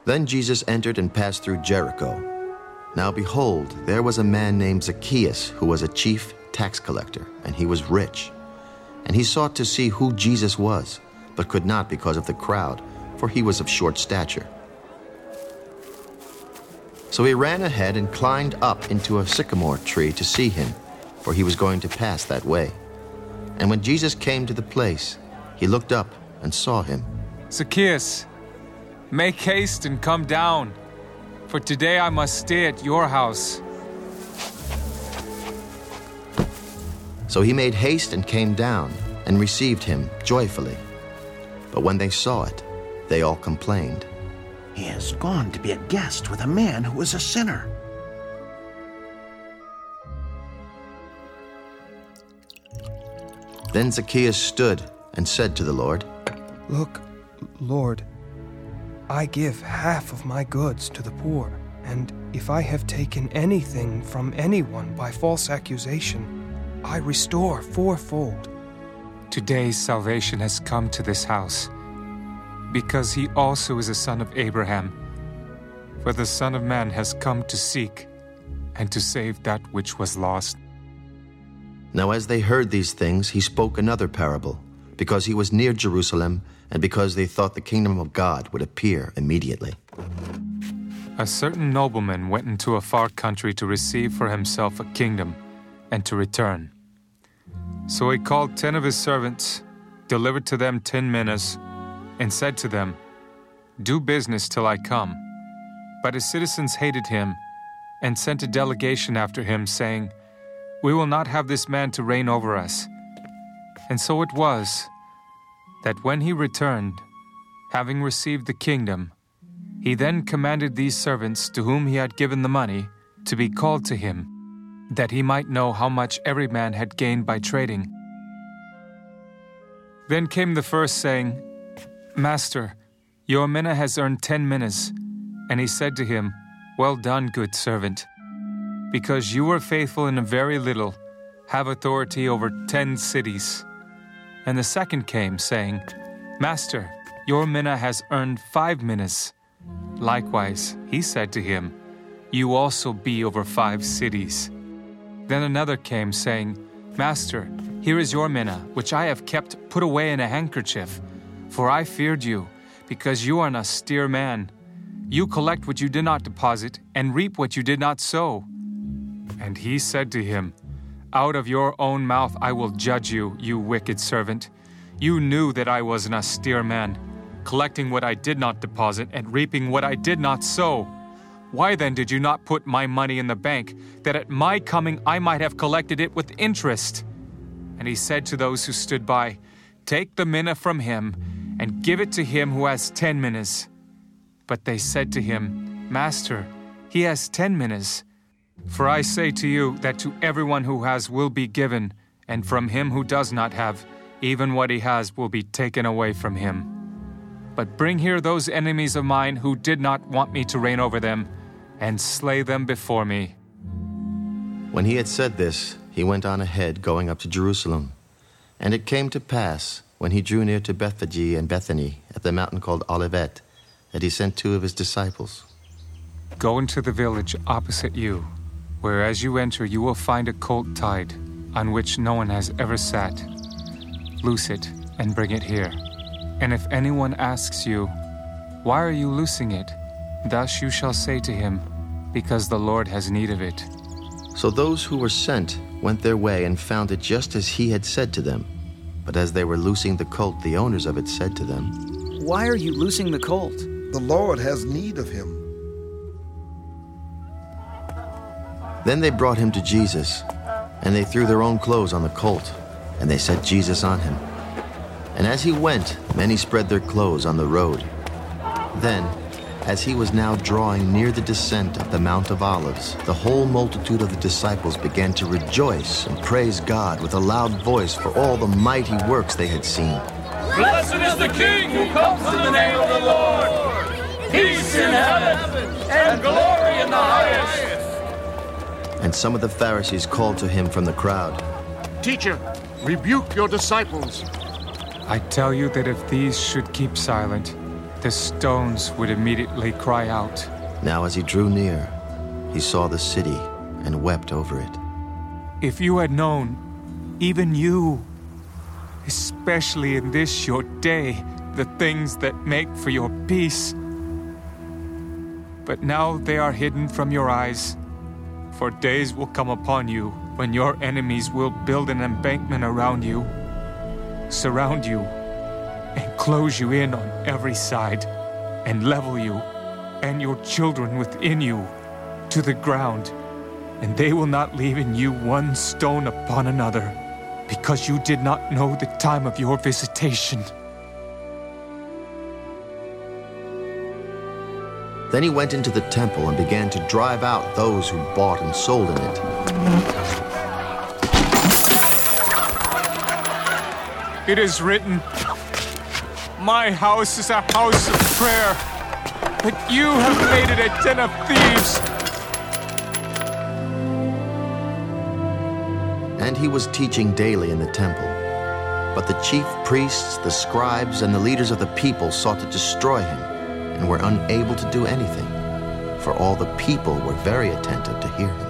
Then Jesus entered and passed through Jericho. Now behold, there was a man named Zacchaeus, who was a chief tax collector, and he was rich. And he sought to see who Jesus was, but could not because of the crowd, for he was of short stature. So he ran ahead and climbed up into a sycamore tree to see him, for he was going to pass that way. And when Jesus came to the place, he looked up and saw him. Zacchaeus, make haste and come down, for today I must stay at your house. So he made haste and came down and received him joyfully. But when they saw it, they all complained. He has gone to be a guest with a man who is a sinner. Then Zacchaeus stood and said to the Lord, Look, Lord, I give half of my goods to the poor, and if I have taken anything from anyone by false accusation, I restore fourfold. Today salvation has come to this house, because he also is a son of Abraham. For the Son of Man has come to seek and to save that which was lost. Now as they heard these things, he spoke another parable, because he was near Jerusalem, and because they thought the kingdom of God would appear immediately. A certain nobleman went into a far country to receive for himself a kingdom and to return. So he called 10 of his servants, delivered to them 10 minas, and said to them, Do business till I come. But his citizens hated him and sent a delegation after him, saying, We will not have this man to reign over us. And so it was that when he returned, having received the kingdom, he then commanded these servants to whom he had given the money to be called to him, that he might know how much every man had gained by trading. Then came the first, saying, Master, your mina has earned 10 minas. And he said to him, Well done, good servant. Because you were faithful in a very little, have authority over 10 cities. And the second came, saying, Master, your mina has earned 5 minas. Likewise, he said to him, You also be over 5 cities. Then another came, saying, Master, here is your mina, which I have kept put away in a handkerchief. For I feared you, because you are an austere man. You collect what you did not deposit, and reap what you did not sow. And he said to him, Out of your own mouth I will judge you, you wicked servant. You knew that I was an austere man, collecting what I did not deposit, and reaping what I did not sow. Why then did you not put my money in the bank, that at my coming I might have collected it with interest? And he said to those who stood by, Take the mina from him, and give it to him who has 10 minas. But they said to him, Master, he has 10 minas. For I say to you that to everyone who has will be given, and from him who does not have, even what he has will be taken away from him. But bring here those enemies of mine who did not want me to reign over them, and slay them before me. When he had said this, he went on ahead, going up to Jerusalem. And it came to pass, when he drew near to Bethphage and Bethany, at the mountain called Olivet, that he sent 2 of his disciples. Go into the village opposite you, where as you enter you will find a colt tied, on which no one has ever sat. Loose it and bring it here. And if anyone asks you, Why are you loosing it? Thus you shall say to him, Because the Lord has need of it. So those who were sent went their way and found it just as he had said to them. But as they were loosing the colt, the owners of it said to them, Why are you loosing the colt? The Lord has need of him. Then they brought him to Jesus, and they threw their own clothes on the colt, and they set Jesus on him. And as he went, many spread their clothes on the road. Then, as he was now drawing near the descent of the Mount of Olives, the whole multitude of the disciples began to rejoice and praise God with a loud voice for all the mighty works they had seen. Blessed is the King who comes in the name of the Lord! Peace in heaven and glory in the highest! And some of the Pharisees called to him from the crowd, Teacher, rebuke your disciples. I tell you that if these should keep silent, the stones would immediately cry out. Now as he drew near, he saw the city and wept over it. If you had known, even you, especially in this your day, the things that make for your peace. But now they are hidden from your eyes, for days will come upon you when your enemies will build an embankment around you, surround you, and close you in on every side, and level you and your children within you to the ground, and they will not leave in you one stone upon another, because you did not know the time of your visitation. Then he went into the temple and began to drive out those who bought and sold in it. It is written, "My house is a house of prayer, but you have made it a den of thieves." And he was teaching daily in the temple. But the chief priests, the scribes, and the leaders of the people sought to destroy him, and were unable to do anything, for all the people were very attentive to hear him.